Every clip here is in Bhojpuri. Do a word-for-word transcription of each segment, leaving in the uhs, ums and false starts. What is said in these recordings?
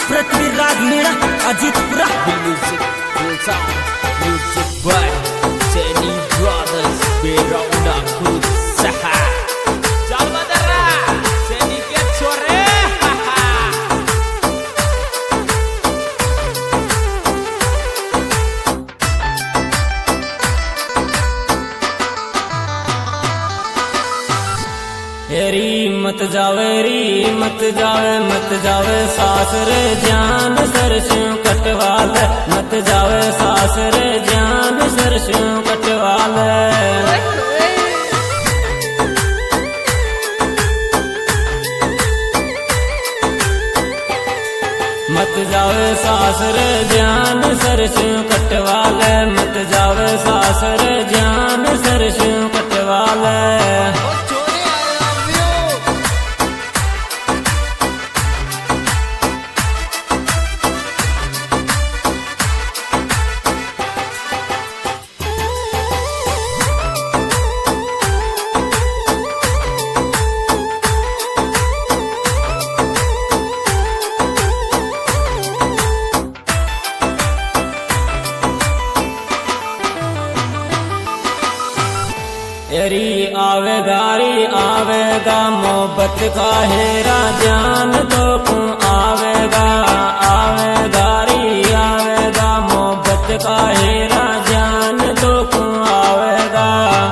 Prithvi रागीणा अजितपुरा Music, Ultra, Music by Jenny Brothers, Berauna Kusaha. Jalma Dara, Jenny ke chore. री मत जावे री मत जावे मत जावे सासर जान सरस्यों कटवाल मत जावे सासर जान सरस्यों कटवाल मत जावे सासर जान सरस्यों कटवाल मत जावे सासर जान सरस्यों कटवाल री आवेगा री आवेगा मोहब्बत का हेरा जान तो तू आवेगा आवेगा री आवेगा मोहब्बत का हेरा जान तो तू आवेगा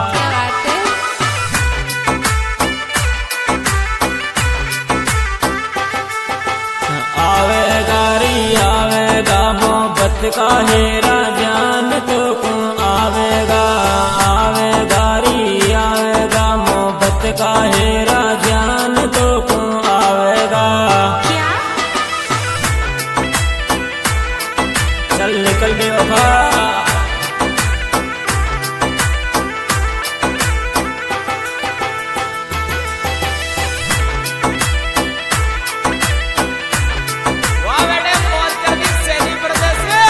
आवेगा री आवेगा मोहब्बत का हेरा जान तो तू आवेगा आवेगा री आवेगा मोहब्बत का हेरा जान तो तू आवेगा क्या चल निकल बेवफा Wow, bete बहुत कर दी Jenny Brothers से.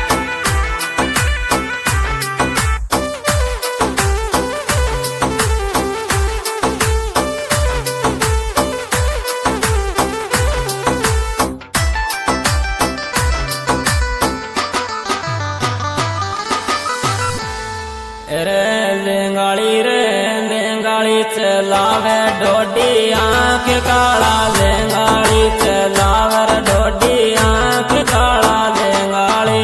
रे लेंगाड़ी रे लेंगाड़ी चलावे डोडी आंख काला लेंगाड़ी चलावे रे डोडी आंख काला लेंगाड़ी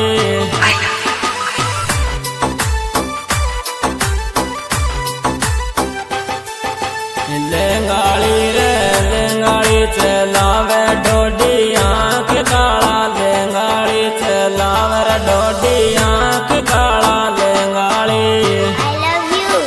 लेंगाड़ी रे लेंगाड़ी चलावे डोडी आंख काला लेंगाड़ी चलावे रे डोडी आंख काला लेंगाड़ी I love you.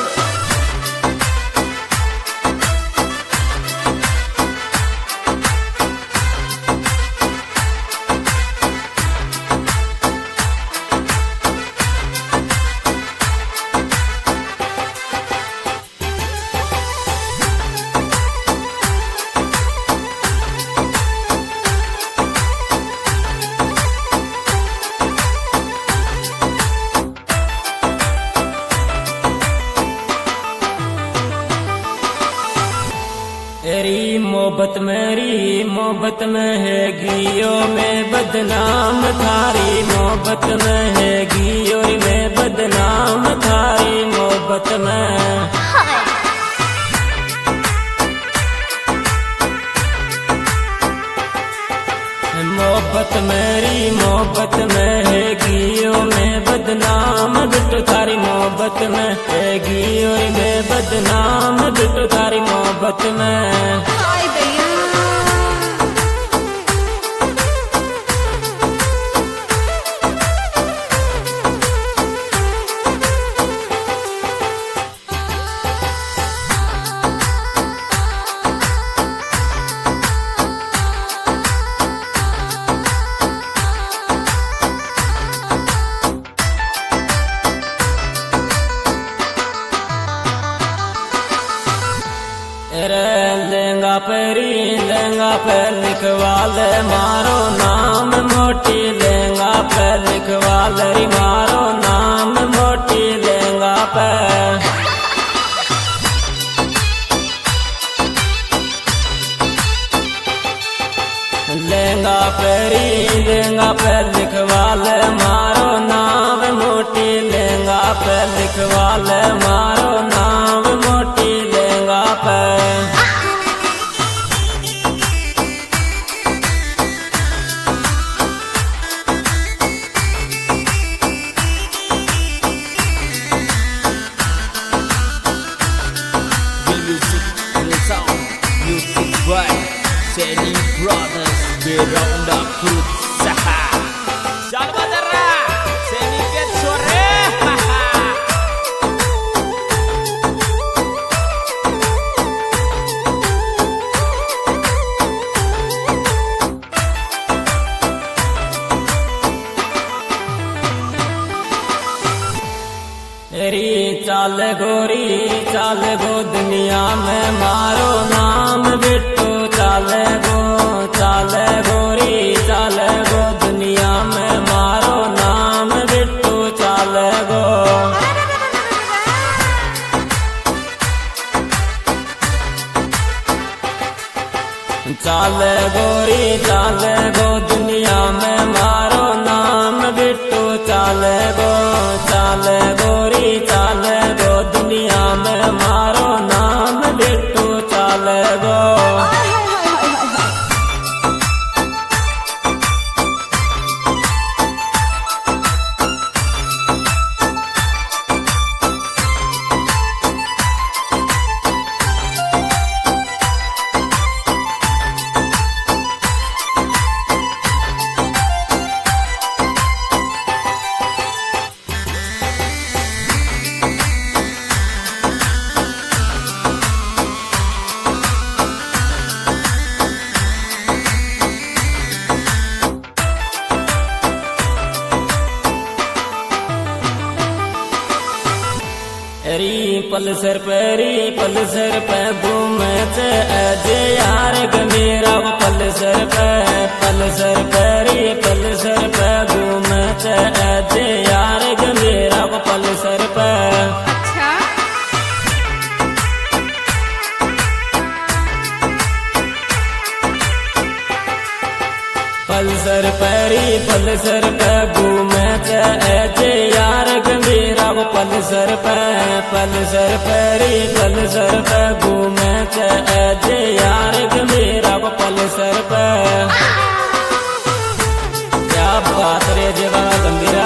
तेरी मोहब्बत मेरी मोहब्बत में है गियो में बदनाम थारी मोहब्बत में है गियो में बदनाम थारी मोहब्बत में मोहब्बत मेरी मोहब्बत में है गियो में बदनाम बिट्टू थारी मोहब्बत में है गियो में बदनाम बिट्टू थारी मोहब्बत में हाय भैया रे लेंगा पेरी लेंगा पे लिखवा ले मारो नाम मोटी लेंगा पे लिखवा ले री मारो नाम मोटी लेंगा पे लेंगा पेरी लहंगा पे लिखवा ले मारो नाम मोटी लहंगा पे लिखवा ले मारो नाम मोटी लहंगा पे Seni Brothers Beronda Fruit Saha Jalwa Darra Seni ke sore तेरी चाल गोरी चाल गो दुनिया में मारो नाम बिट्टू चाल गो चाल गोरी चाल गो दुनिया में मारो नाम बिट्टू चाल गो चाल गोरी चाल गो दुनिया में मारो नाम बिट्टू चाल गो चाल गोरी चाल गो दुनिया में मारो नाम बिट्टू चाल गो री पलसर पे री पलसर पे घूमे चे अजे यार गंभीरा पलसर पे पलसर पे री पलसर पे घूमे चे अजे यार गंभीरा पलसर पे पलसर पे री पलसर पे घूमे चे अजे यार गंभीरा पलसर पे पलसर पे री पलसर पे घूमे चे अजे यार गंभीरा पलसर पे क्या बात रे जेवा गंभीरा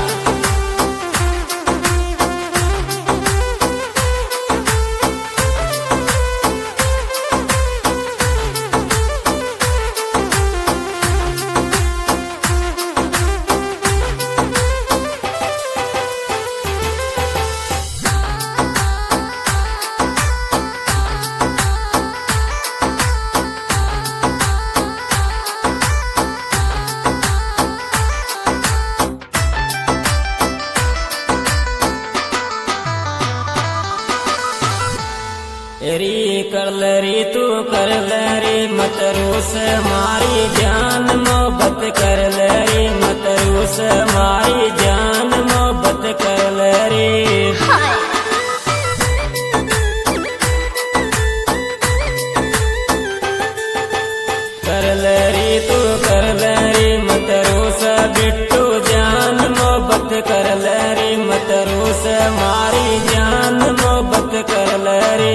री कर ले री तू कर ले री मत रूस मारी जान मोहब्बत कर ले री मत रूस मारी जान मोहब्बत कर ले री कर ले री तू कर ले री मत रूस बिट्टू जान मोहब्बत कर ले री मत रूस मारी जान मोहब्बत कर ले री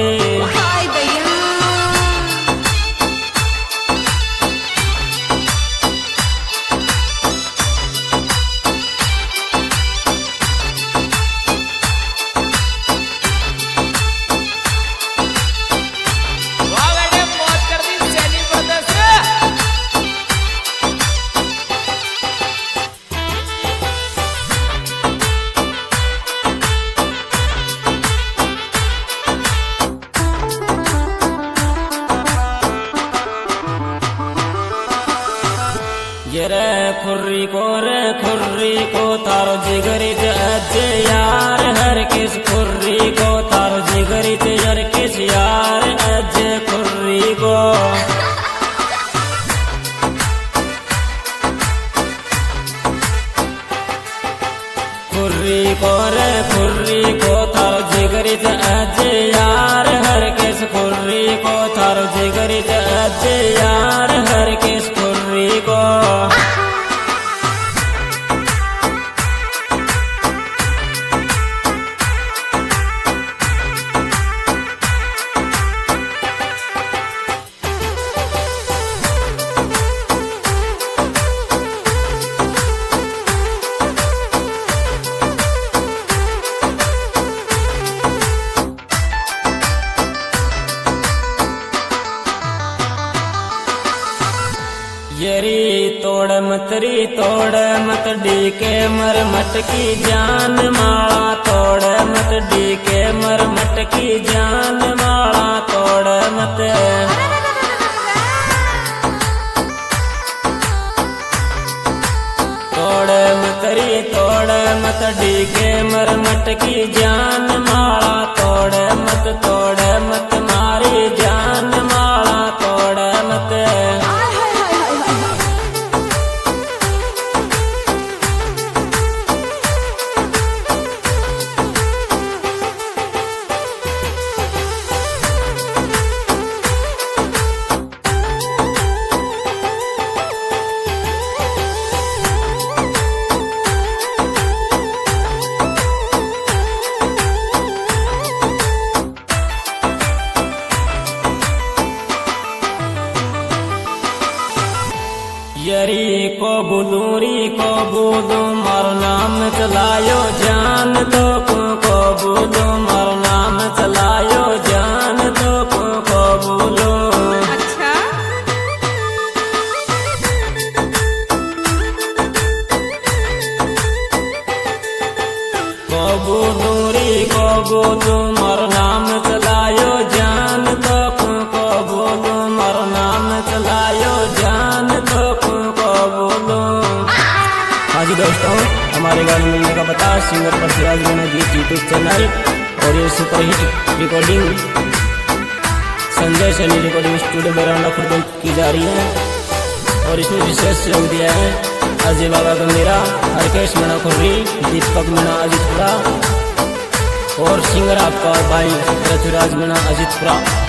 ये रे खुर्री को रे खुर्री को तारो जिगरी अजे यार हर किस खुर्री को तारो जिगरी हर किस यार अजे खुर्री को खुर्री को रे खुर्री को तारो जिगरी अजे यार हर किस खुर्री को तारो जिगरी अजे यार हर किस खुर्री को यरी तोड़ मतरी तोड़ मत डीके मर मटकी जान माला तोड़ मत डीके मर मटकी जान माला तोड़ मत तोड़ मतरी तोड़ मत डीके मर मटकी जान माला तोड़ मत तोड़ मत मारी जान माला तोड़ मत यरी को बुलूरी को बुलू मारो नाम चलायो जान तो को को बुलू मारो नाम चलायो जान तो को को बुलू अच्छा को बुलूरी को बुलू मारो नाम चलायो जान तो को को बुलू मारो नाम चलायो जान तो हाँ जी दोस्तों, हमारे गाने मिलने का पता सिंगर पृथ्वीराज मीणा गीत यूट्यूब चैनल और ये superhit recording Sanjay Saini recording studio Beranda Khurd की जा रही है और इसमें विशेष सहयोग दिया है अजय बाबा गंभीरा, हरकेश मीणा खुर्री, दीपक मीणा अजितपुरा और सिंगर आपका भाई पृथ्वीराज मीणा अजितपुरा।